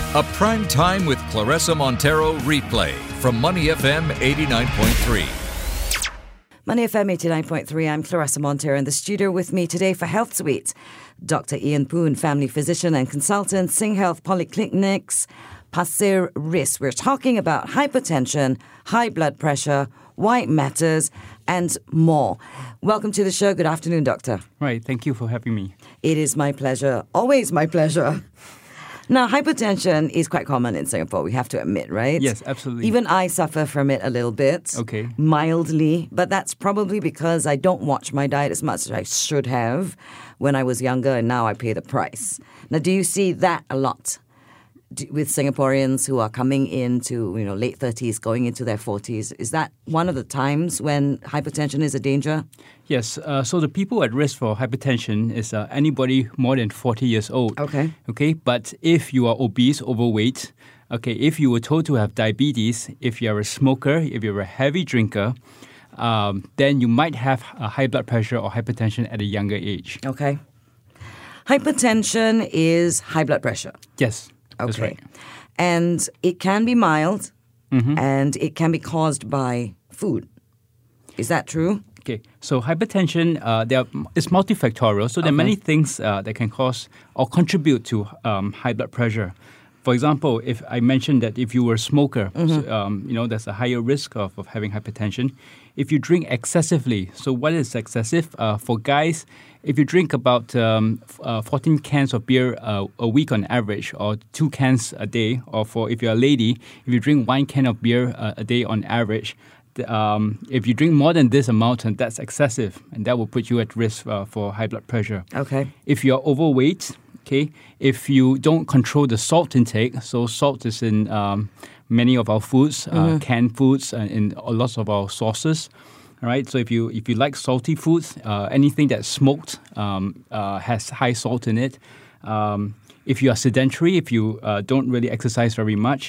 A prime time with Clarissa Montero replay from Money FM 89.3. Money FM 89.3, I'm Clarissa Montero. In the studio with me today for Health Suite, Dr. Ian Poon, family physician and consultant, Sing Health Polyclinics, Pasir Ris. We're talking about hypertension, high blood pressure, why it matters, and more. Welcome to the show. Good afternoon, Doctor. Right. Thank you for having me. It is my pleasure. Always my pleasure. Now, hypertension is quite common in Singapore, we have to admit, right? Yes, absolutely. Even I suffer from it a little bit. Okay. Mildly. But that's probably because I don't watch my diet as much as I should have when I was younger, and now I pay the price. Now, do you see that a lot with Singaporeans who are coming into, late 30s, going into their 40s? Is that one of the times when hypertension is a danger? Yes. So the people at risk for hypertension is anybody more than 40 years old. Okay. Okay. But if you are obese, overweight, okay, if you were told to have diabetes, if you are a smoker, if you're a heavy drinker, then you might have a high blood pressure or hypertension at a younger age. Okay. Hypertension is high blood pressure. Yes. That's right. And it can be mild, and it can be caused by food. Is that true? Okay, so hypertension is multifactorial. So there are many things that can cause or contribute to high blood pressure. For example, if I mentioned that if you were a smoker, there's a higher risk of having hypertension. If you drink excessively, so what is excessive? For guys, if you drink about 14 cans of beer a week on average, or 2 cans a day, or if you're a lady, if you drink 1 can of beer a day on average, if you drink more than this amount, that's excessive, and that will put you at risk for high blood pressure. Okay. If you're overweight, okay, if you don't control the salt intake, so salt is in many of our foods, canned foods, and in lots of our sauces. All right, so if you like salty foods, anything that's smoked has high salt in it. If you are sedentary, if you don't really exercise very much,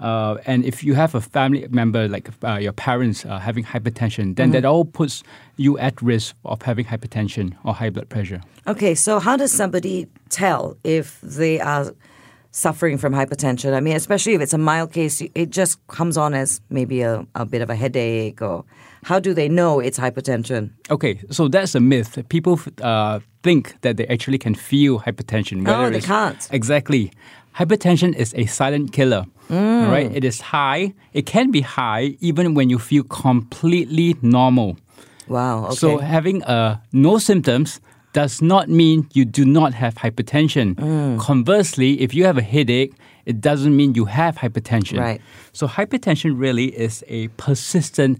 and if you have a family member like your parents having hypertension, then that all puts you at risk of having hypertension or high blood pressure. Okay, so how does somebody tell if they are suffering from hypertension? I mean, especially if it's a mild case, it just comes on as maybe a bit of a headache, or how do they know it's hypertension? Okay, so that's a myth. People think that they actually can feel hypertension. No, they can't. Exactly. Hypertension is a silent killer. All right, it is high. It can be high even when you feel completely normal. Wow. Okay. So having no symptoms does not mean you do not have hypertension. Conversely, if you have a headache, it doesn't mean you have hypertension. Right. So hypertension really is a persistent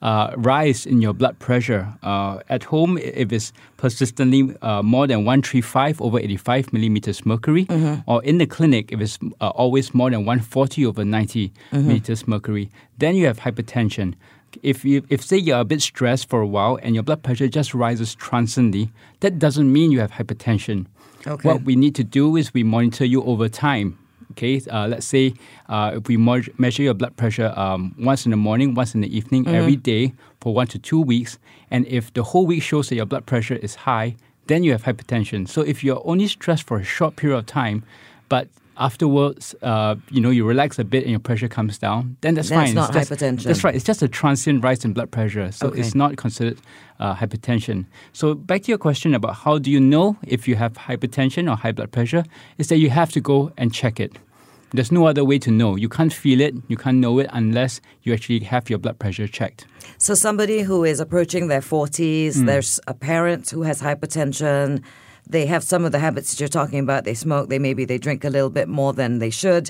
rise in your blood pressure. At home, if it's persistently more than 135 over 85 millimeters mercury, or in the clinic, if it's always more than 140 over 90 millimeters mercury, then you have hypertension. If say you're a bit stressed for a while and your blood pressure just rises transiently, that doesn't mean you have hypertension. Okay. What we need to do is we monitor you over time. Okay, let's say if we measure your blood pressure once in the morning, once in the evening, every day for 1 to 2 weeks, and if the whole week shows that your blood pressure is high, then you have hypertension. So if you're only stressed for a short period of time, but afterwards, you relax a bit and your pressure comes down, then that's fine. That's not hypertension. That's right. It's just a transient rise in blood pressure. So it's not considered hypertension. So back to your question about how do you know if you have hypertension or high blood pressure, is that you have to go and check it. There's no other way to know. You can't feel it, you can't know it unless you actually have your blood pressure checked. So somebody who is approaching their 40s, there's a parent who has hypertension, they have some of the habits that you're talking about. They smoke, they drink a little bit more than they should.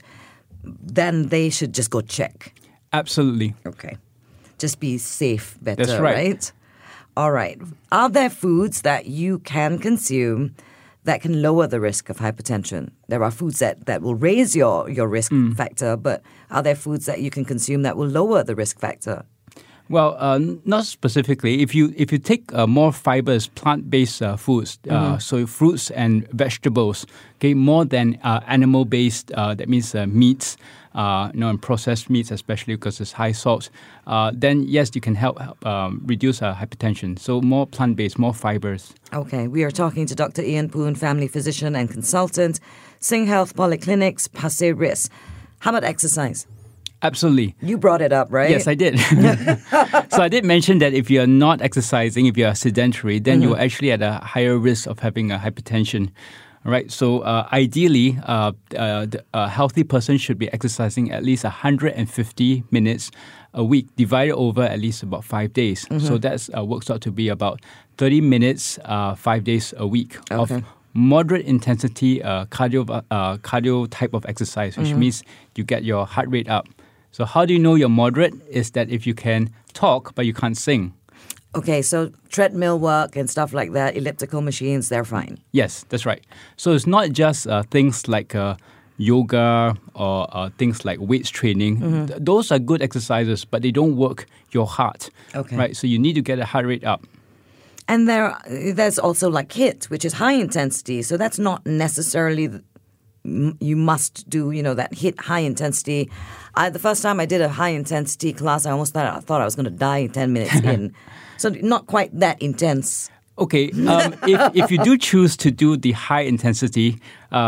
Then they should just go check. Absolutely. Okay. Just be safe better, that's right? All right. Are there foods that you can consume that can lower the risk of hypertension? There are foods that will raise your risk factor, but are there foods that you can consume that will lower the risk factor? Well, not specifically. If you take more fibers, plant-based foods, so fruits and vegetables, okay, more than animal-based, that means meats, and processed meats, especially because it's high salt, then yes, you can help reduce hypertension. So more plant-based, more fibers. Okay, we are talking to Dr. Ian Poon, family physician and consultant, Sing Health Polyclinics, Pasir Ris. How about exercise? Absolutely. You brought it up, right? Yes, I did. So I did mention that if you're not exercising, if you're sedentary, then you're actually at a higher risk of having a hypertension. All right. So ideally, a healthy person should be exercising at least 150 minutes a week, divided over at least about 5 days. So that works out to be about 30 minutes, 5 days a week of moderate intensity cardio type of exercise, which means you get your heart rate up. So how do you know you're moderate? Is that if you can talk but you can't sing. Okay, so treadmill work and stuff like that, elliptical machines, they're fine. Yes, that's right. So it's not just things like yoga or things like weights training. Those are good exercises, but they don't work your heart. Okay. Right? So you need to get the heart rate up. And there's also like HIIT, which is high intensity. So that's not necessarily you must do, that HIIT, high intensity. The first time I did a high intensity class, I thought I was going to die 10 minutes in. So not quite that intense. Okay, if you do choose to do the high intensity,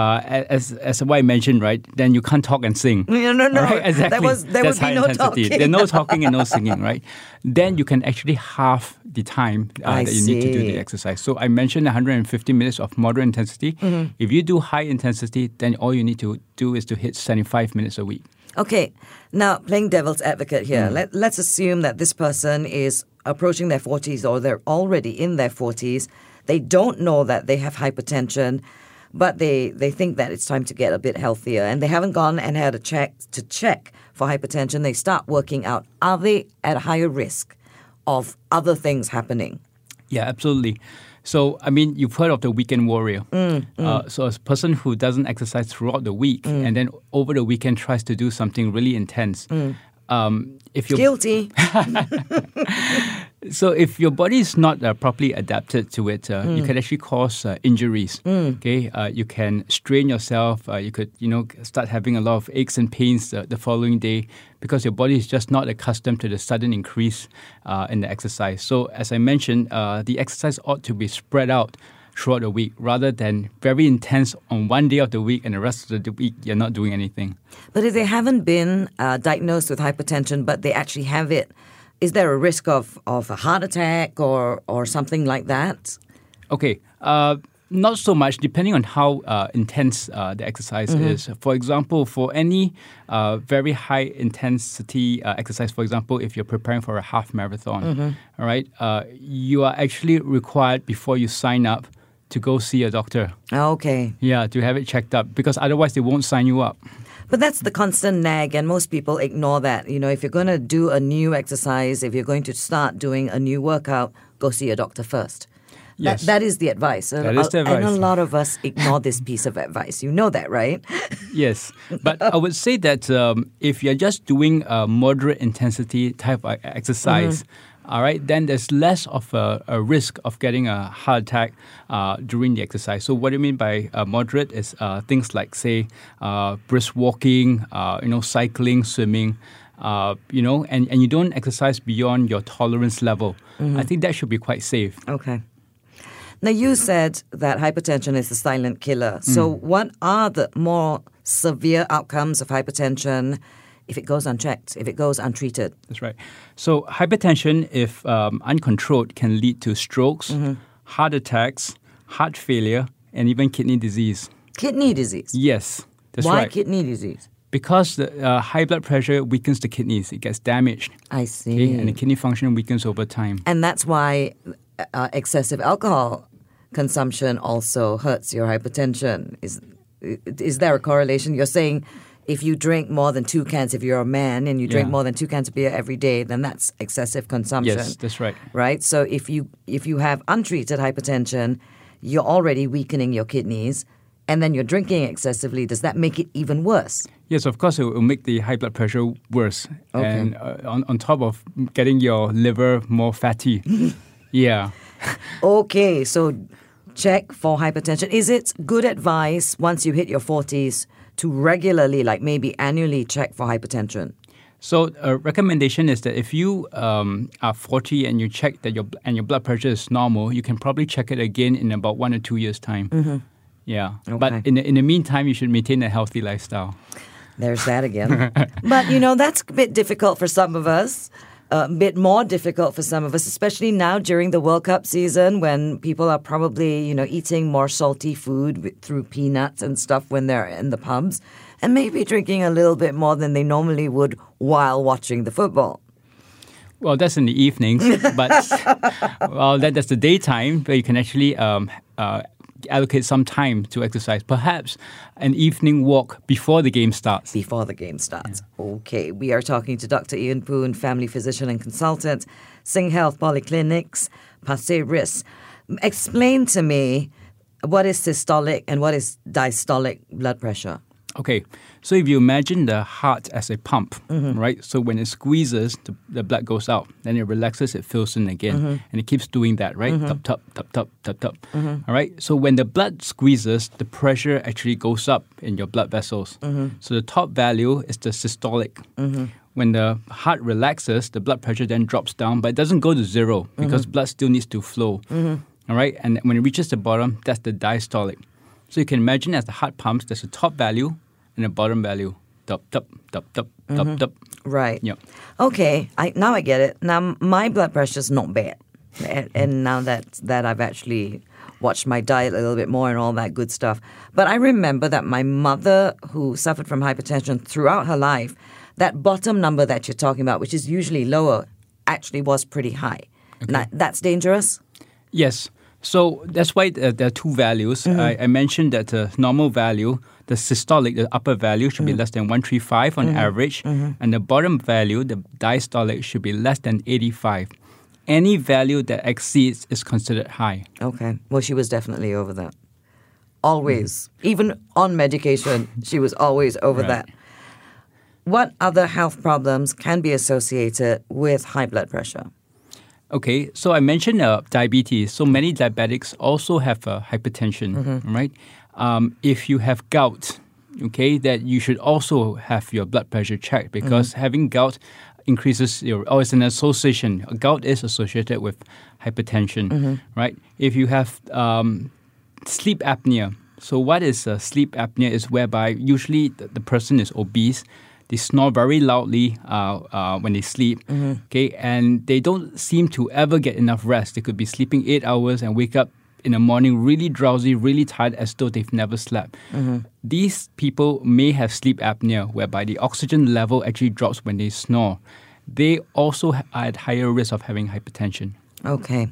as what I mentioned, right, then you can't talk and sing. No. Right? Exactly. There would be no talking. There's no talking and no singing, right? Then you can actually halve the time that you need to do the exercise. So I mentioned 150 minutes of moderate intensity. If you do high intensity, then all you need to do is to hit 75 minutes a week. Okay, now playing devil's advocate here, let's assume that this person is approaching their 40s or they're already in their 40s. They don't know that they have hypertension, but they think that it's time to get a bit healthier and they haven't gone and had a check for hypertension. They start working out. Are they at a higher risk of other things happening? Yeah, absolutely. So, I mean, you've heard of the weekend warrior. So a person who doesn't exercise throughout the week and then over the weekend tries to do something really intense. If you're guilty. So if your body is not properly adapted to it, you can actually cause injuries. Okay, you can strain yourself. You could, start having a lot of aches and pains the following day because your body is just not accustomed to the sudden increase in the exercise. So as I mentioned, the exercise ought to be spread out throughout the week rather than very intense on one day of the week and the rest of the week you're not doing anything. But if they haven't been diagnosed with hypertension but they actually have it, is there a risk of a heart attack or something like that? Okay, not so much, depending on how intense the exercise is. For example, for any very high intensity exercise, for example, if you're preparing for a half marathon, all right, you are actually required before you sign up to go see a doctor. Okay. Yeah, to have it checked up because otherwise they won't sign you up. But that's the constant nag, and most people ignore that. If you're going to do a new exercise, if you're going to start doing a new workout, go see a doctor first. Yes. That is the advice. That is the advice. And a lot of us ignore this piece of advice. You know that, right? Yes. But I would say that if you're just doing a moderate intensity type of exercise, all right, then there's less of a risk of getting a heart attack during the exercise. So what do you mean by moderate is things like, say, brisk walking, cycling, swimming, and you don't exercise beyond your tolerance level. I think that should be quite safe. Okay. Now, you said that hypertension is the silent killer. So what are the more severe outcomes of hypertension if it goes unchecked, if it goes untreated? That's right. So hypertension, if uncontrolled, can lead to strokes, heart attacks, heart failure, and even kidney disease. Kidney disease? Yes, that's right. Why kidney disease? Because the high blood pressure weakens the kidneys. It gets damaged. I see. Okay? And the kidney function weakens over time. And that's why excessive alcohol consumption also hurts your hypertension. Is there a correlation? You're saying if you drink more than 2 cans, if you're a man and you drink more than 2 cans of beer every day, then that's excessive consumption. Yes, that's right. Right? So if you have untreated hypertension, you're already weakening your kidneys, and then you're drinking excessively. Does that make it even worse? Yes, of course, it will make the high blood pressure worse. Okay. And on top of getting your liver more fatty. Yeah. Okay, so check for hypertension. Is it good advice once you hit your 40s to regularly, like maybe annually, check for hypertension? So a recommendation is that if you are 40 and you check that your blood pressure is normal, you can probably check it again in about 1 or 2 years' time. Yeah. Okay. But in the meantime, you should maintain a healthy lifestyle. There's that again. But, that's a bit difficult for some of us. A bit more difficult for some of us, especially now during the World Cup season when people are probably, eating more salty food through peanuts and stuff when they're in the pubs and maybe drinking a little bit more than they normally would while watching the football. Well, that's in the evenings, but that's the daytime where you can actually allocate some time to exercise. Perhaps an evening walk before the game starts. Before the game starts. Yeah. Okay. We are talking to Dr. Ian Poon, family physician and consultant, Sing Health Polyclinics, Pasir Ris. Explain to me what is systolic and what is diastolic blood pressure. Okay, so if you imagine the heart as a pump, right? So when it squeezes, the blood goes out. Then it relaxes, it fills in again. And it keeps doing that, right? Tap, tap, tap, tap, tap, tap. All right? So when the blood squeezes, the pressure actually goes up in your blood vessels. So the top value is the systolic. When the heart relaxes, the blood pressure then drops down, but it doesn't go to zero because blood still needs to flow. All right? And when it reaches the bottom, that's the diastolic. So you can imagine as the heart pumps, there's a top value and a bottom value. Tup, tup, tup, tup, tup, tup. Right. Yep. Okay. Now I get it. Now my blood pressure's not bad. And now that I've actually watched my diet a little bit more and all that good stuff. But I remember that my mother, who suffered from hypertension throughout her life, that bottom number that you're talking about, which is usually lower, actually was pretty high. Okay. Now, that's dangerous? Yes. So that's why there are two values. I mentioned that the normal value, the systolic, the upper value should be less than 135 on average. And the bottom value, the diastolic, should be less than 85. Any value that exceeds is considered high. Okay. Well, she was definitely over that. Always. Even on medication, she was always over that. What other health problems can be associated with high blood pressure? Okay, so I mentioned diabetes. So many diabetics also have hypertension, right? If you have gout, okay, that you should also have your blood pressure checked because having gout increases it's an association. Gout is associated with hypertension, right? If you have sleep apnea, so what is sleep apnea is whereby usually the person is obese. They snore very loudly when they sleep, okay, and they don't seem to ever get enough rest. They could be sleeping 8 hours and wake up in the morning really drowsy, really tired, as though they've never slept. These people may have sleep apnea, whereby the oxygen level actually drops when they snore. They also are at higher risk of having hypertension. Okay.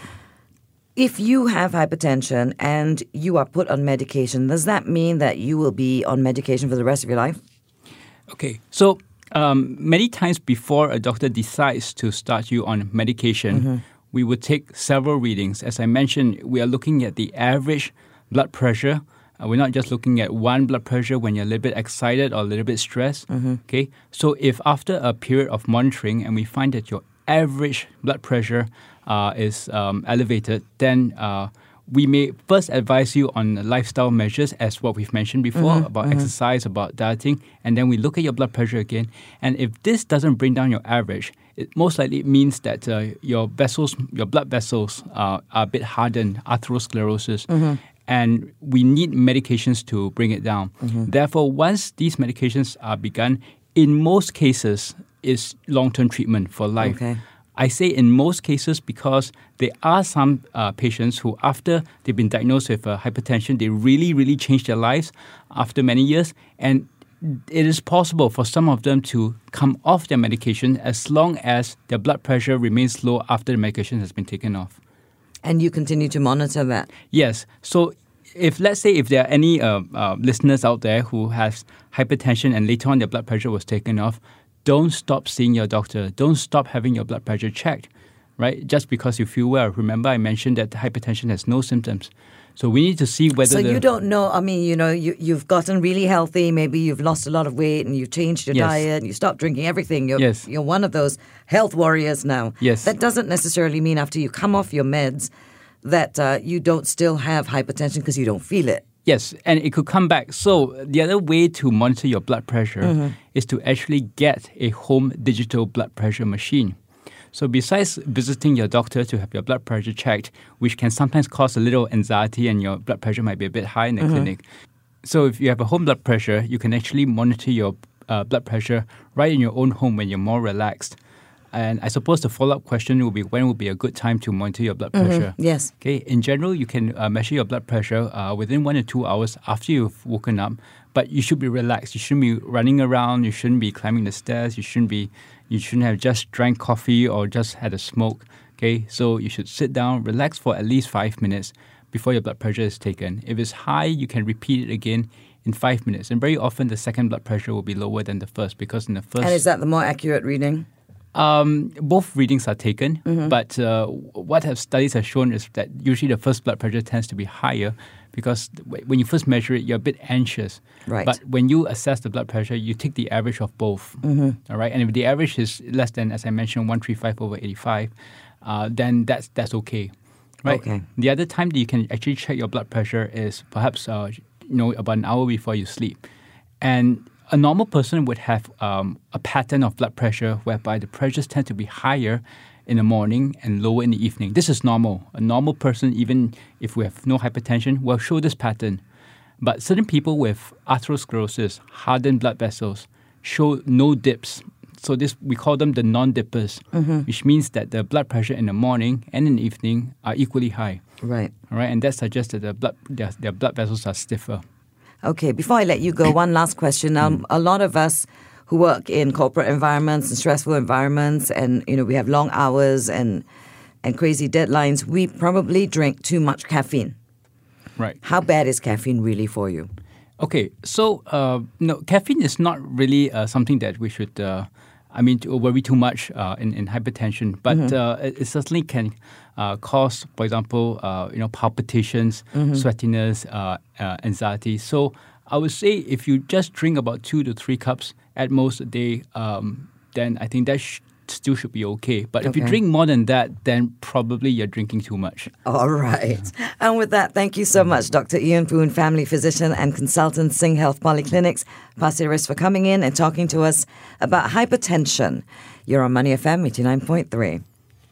If you have hypertension and you are put on medication, does that mean that you will be on medication for the rest of your life? Okay, so many times before a doctor decides to start you on medication, we would take several readings. As I mentioned, we are looking at the average blood pressure. We're not just looking at one blood pressure when you're a little bit excited or a little bit stressed. Okay, so if after a period of monitoring and we find that your average blood pressure is elevated, then we may first advise you on lifestyle measures as what we've mentioned before about exercise, about dieting, and then we look at your blood pressure again. And if this doesn't bring down your average, it most likely means that your blood vessels are a bit hardened, atherosclerosis, and we need medications to bring it down. Therefore, once these medications are begun, in most cases, it's long-term treatment for life. Okay. I say in most cases because there are some patients who, after they've been diagnosed with hypertension, they really, really change their lives after many years. And it is possible for some of them to come off their medication as long as their blood pressure remains low after the medication has been taken off. And you continue to monitor that? Yes. So if there are any listeners out there who have hypertension and later on their blood pressure was taken off, don't stop seeing your doctor. Don't stop having your blood pressure checked, right? Just because you feel well. Remember, I mentioned that hypertension has no symptoms. So we need to see whether... So you don't know, I mean, you've gotten really healthy. Maybe you've lost a lot of weight and you've changed your diet and you stopped drinking everything. You're one of those health warriors now. Yes. That doesn't necessarily mean after you come off your meds that you don't still have hypertension because you don't feel it. Yes, and it could come back. So the other way to monitor your blood pressure is to actually get a home digital blood pressure machine. So besides visiting your doctor to have your blood pressure checked, which can sometimes cause a little anxiety and your blood pressure might be a bit high in the clinic. So if you have a home blood pressure, you can actually monitor your blood pressure right in your own home when you're more relaxed. And I suppose the follow-up question will be, when will be a good time to monitor your blood pressure? Yes. Okay. In general, you can measure your blood pressure within 1 to 2 hours after you've woken up, but you should be relaxed. You shouldn't be running around. You shouldn't be climbing the stairs. You shouldn't have just drank coffee or just had a smoke. Okay. So you should sit down, relax for at least 5 minutes before your blood pressure is taken. If it's high, you can repeat it again in 5 minutes. And very often, the second blood pressure will be lower than the first, because in the first... And is that the more accurate reading? Both readings are taken, but what studies have shown is that usually the first blood pressure tends to be higher because when you first measure it, you're a bit anxious. Right. But when you assess the blood pressure, you take the average of both. All right. And if the average is less than, as I mentioned, 135/85, then that's okay. Right. Okay. The other time that you can actually check your blood pressure is perhaps about an hour before you sleep, and a normal person would have a pattern of blood pressure whereby the pressures tend to be higher in the morning and lower in the evening. This is normal. A normal person, even if we have no hypertension, will show this pattern. But certain people with atherosclerosis, hardened blood vessels, show no dips. So we call them the non-dippers, which means that the blood pressure in the morning and in the evening are equally high. Right. All right, and that suggests that their blood vessels are stiffer. Okay, before I let you go, one last question. A lot of us who work in corporate environments and stressful environments, and we have long hours and crazy deadlines, we probably drink too much caffeine. Right. How bad is caffeine really for you? Okay, so no, caffeine is not really something that we should to worry too much in hypertension, but it certainly can cause, for example, palpitations, sweatiness, anxiety. So I would say if you just drink about 2 to 3 cups at most a day, then I think that still should be okay. But if you drink more than that, then probably you're drinking too much. All right. And with that, thank you so much, Dr. Ian Poon, family physician and consultant, Sing Health Polyclinics, Pasir Ris, for coming in and talking to us about hypertension. You're on Money FM 89.3.